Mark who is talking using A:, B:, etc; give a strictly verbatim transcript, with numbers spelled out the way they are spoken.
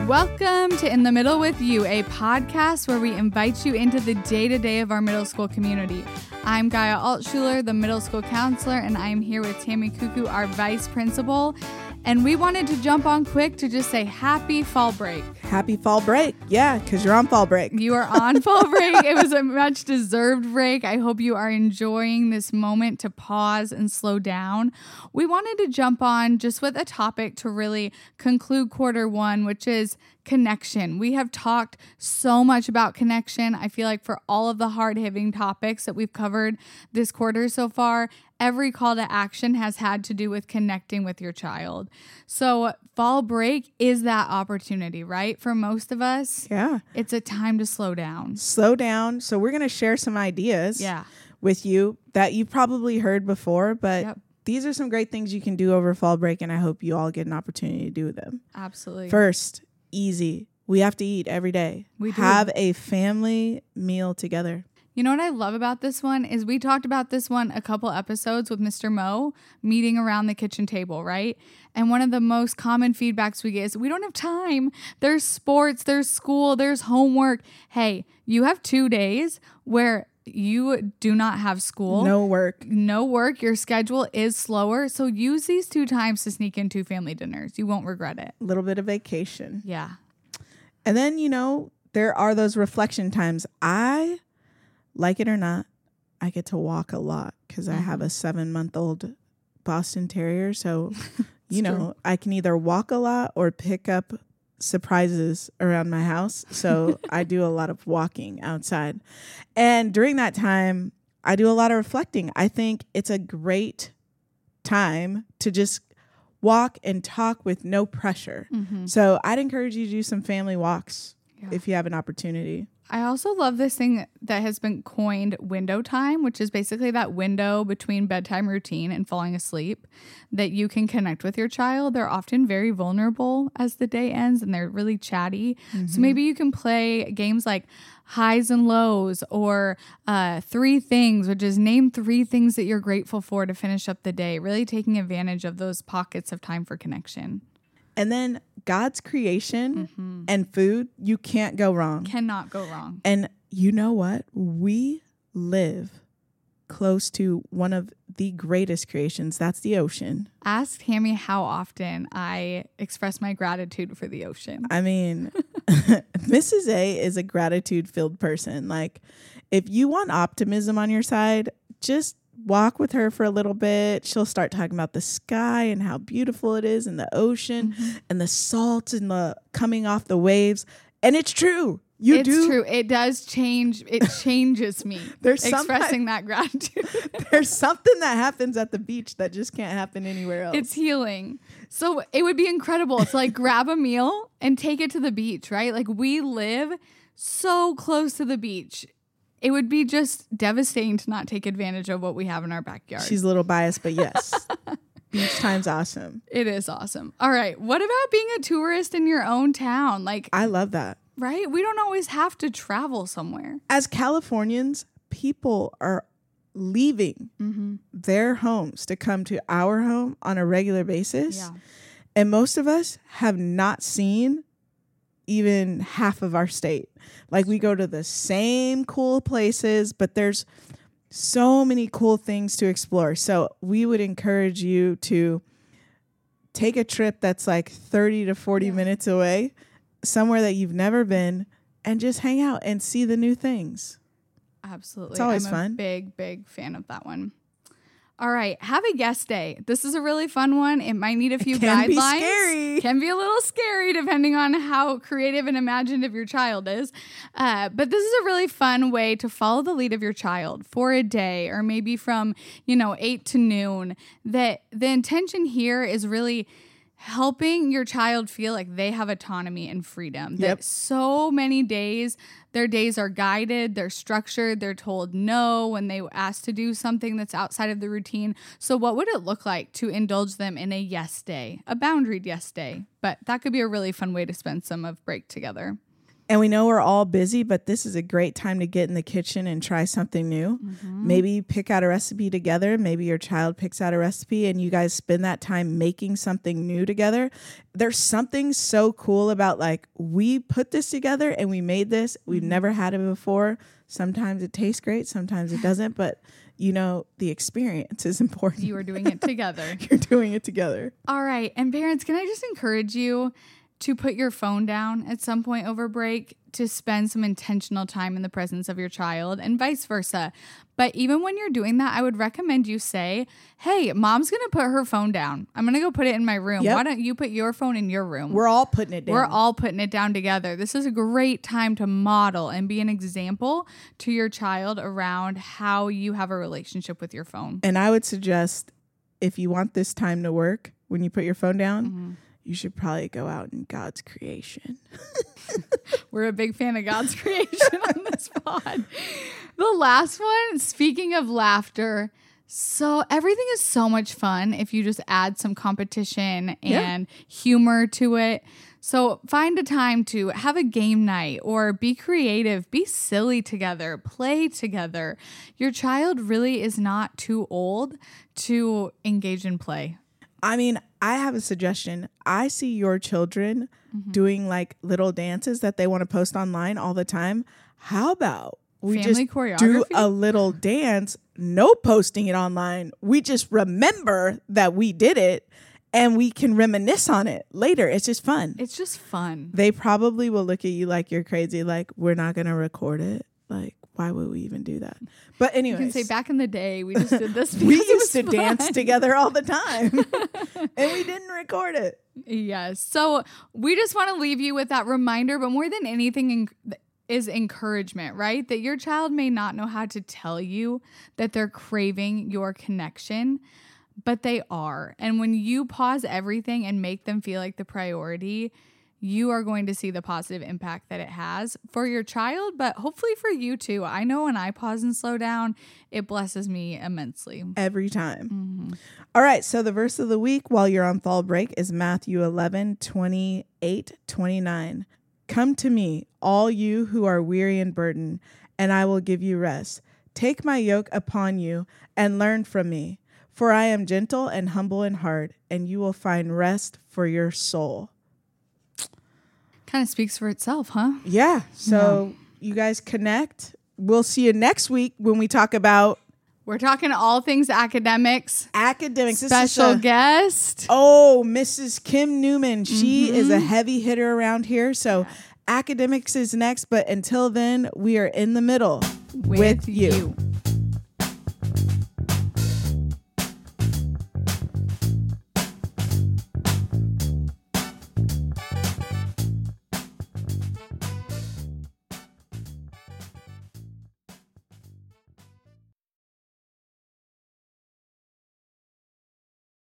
A: Welcome to In the Middle with You, a podcast where we invite you into the day-to-day of our middle school community. I'm Gaia Altschuler, the middle school counselor, and I am here with Tammy Cuckoo, our vice principal. And we wanted to jump on quick to just say happy fall break.
B: Happy fall break. Yeah, because you're on fall break.
A: You are on fall break. It was a much deserved break. I hope you are enjoying this moment to pause and slow down. We wanted to jump on just with a topic to really conclude quarter one, which is connection. We have talked so much about connection. I feel like for all of the hard-hitting topics that we've covered this quarter so far, every call to action has had to do with connecting with your child. So fall break is that opportunity, right? For most of us,
B: yeah,
A: it's a time to slow down.
B: Slow down. So we're going to share some ideas
A: yeah.
B: with you that you've probably heard before, but
A: yep.
B: these are some great things you can do over fall break, and I hope you all get an opportunity to do them.
A: Absolutely.
B: First, easy. We have to eat every day.
A: We do.
B: Have a family meal together.
A: You know what I love about this one is we talked about this one a couple episodes with Mister Mo, meeting around the kitchen table, right? And one of the most common feedbacks we get is we don't have time. There's sports, there's school, there's homework. Hey, you have two days where you do not have school.
B: No work.
A: No work. Your schedule is slower. So use these two times to sneak in two family dinners. You won't regret it.
B: A little bit of vacation.
A: Yeah.
B: And then, you know, there are those reflection times. I... Like it or not, I get to walk a lot because mm-hmm. I have a seven-month-old Boston Terrier. So, you know, true. I can either walk a lot or pick up surprises around my house. So I do a lot of walking outside. And during that time, I do a lot of reflecting. I think it's a great time to just walk and talk with no pressure. Mm-hmm. So I'd encourage you to do some family walks yeah. if you have an opportunity.
A: I also love this thing that has been coined window time, which is basically that window between bedtime routine and falling asleep that you can connect with your child. They're often very vulnerable as the day ends and they're really chatty. Mm-hmm. So maybe you can play games like highs and lows or uh, three things, which is name three things that you're grateful for to finish up the day, really taking advantage of those pockets of time for connection.
B: And then God's creation mm-hmm. and food, you can't go wrong.
A: Cannot go wrong.
B: And you know what? We live close to one of the greatest creations. That's the ocean.
A: Ask Tammy how often I express my gratitude for the ocean.
B: I mean, Missus A is a gratitude-filled person. Like, if you want optimism on your side, just walk with her for a little bit. She'll start talking about the sky and how beautiful it is and the ocean mm-hmm. and the salt and the coming off the waves. And it's true. You
A: it's
B: do.
A: It's true. It does change. It changes me.
B: There's
A: expressing that gratitude.
B: There's something that happens at the beach that just can't happen anywhere else.
A: It's healing. So it would be incredible to like grab a meal and take it to the beach, right? Like we live so close to the beach. It would be just devastating to not take advantage of what we have in our backyard.
B: She's a little biased, but yes. Beach time's awesome.
A: It is awesome. All right. What about being a tourist in your own town? Like,
B: I love that.
A: Right? We don't always have to travel somewhere.
B: As Californians, people are leaving mm-hmm. their homes to come to our home on a regular basis.
A: Yeah.
B: And most of us have not seen even half of our state. Like we go to the same cool places, but there's so many cool things to explore. So we would encourage you to take a trip that's like thirty to forty yeah. minutes away, somewhere that you've never been, and just hang out and see the new things.
A: Absolutely.
B: It's always
A: I'm
B: fun.
A: a big, big fan of that one. All right. Have a guest day. This is a really fun one. It might need a few
B: it can
A: guidelines.
B: Be scary.
A: Can be a little scary depending on how creative and imaginative your child is. Uh, but this is a really fun way to follow the lead of your child for a day or maybe from, you know, eight to noon. That the intention here is really helping your child feel like they have autonomy and freedom.
B: Yep.
A: That so many days, their days are guided, they're structured, they're told no when they ask to do something that's outside of the routine. So what would it look like to indulge them in a yes day, a boundaried yes day? But that could be a really fun way to spend some of break together.
B: And we know we're all busy, but this is a great time to get in the kitchen and try something new. Mm-hmm. Maybe pick out a recipe together. Maybe your child picks out a recipe and you guys spend that time making something new together. There's something so cool about like, we put this together and we made this. We've mm-hmm. never had it before. Sometimes it tastes great. Sometimes it doesn't. But, you know, the experience is important.
A: You are doing it together.
B: You're doing it together.
A: All right. And parents, can I just encourage you to put your phone down at some point over break, to spend some intentional time in the presence of your child, and vice versa. But even when you're doing that, I would recommend you say, hey, mom's going to put her phone down. I'm going to go put it in my room. Yep. Why don't you put your phone in your room?
B: We're all putting it down.
A: We're all putting it down together. This is a great time to model and be an example to your child around how you have a relationship with your phone.
B: And I would suggest, if you want this time to work, when you put your phone down, mm-hmm. you should probably go out in God's creation.
A: We're a big fan of God's creation on this pod. The last one, speaking of laughter, so everything is so much fun if you just add some competition and yeah. humor to it. So find a time to have a game night or be creative, be silly together, play together. Your child really is not too old to engage in play.
B: I mean, I have a suggestion. I see your children mm-hmm. doing like little dances that they want to post online all the time. How about we
A: Family
B: just do a little dance, no posting it online. We just remember that we did it and we can reminisce on it later. It's just fun.
A: It's just fun.
B: They probably will look at you like you're crazy, like, we're not going to record it. Like, why would we even do that? But anyways,
A: you can say back in the day we just did this.
B: We used to fun. dance together all the time, and we didn't record it.
A: Yes. So we just want to leave you with that reminder, but more than anything in, is encouragement, right? That your child may not know how to tell you that they're craving your connection, but they are. And when you pause everything and make them feel like the priority, you are going to see the positive impact that it has for your child, but hopefully for you too. I know when I pause and slow down, it blesses me immensely.
B: Every time.
A: Mm-hmm.
B: All right. So the verse of the week while you're on fall break is Matthew eleven, twenty-eight, twenty-nine. Come to me, all you who are weary and burdened, and I will give you rest. Take my yoke upon you and learn from me, for I am gentle and humble in heart, and you will find rest for your soul.
A: Kind of speaks for itself, huh?
B: Yeah. So yeah. You guys connect. We'll see you next week when we talk about...
A: We're talking all things academics.
B: Academics.
A: Special a, guest.
B: Oh, Missus Kim Newman. She mm-hmm. is a heavy hitter around here. So yeah. Academics is next. But until then, we are in the middle with, with you. you.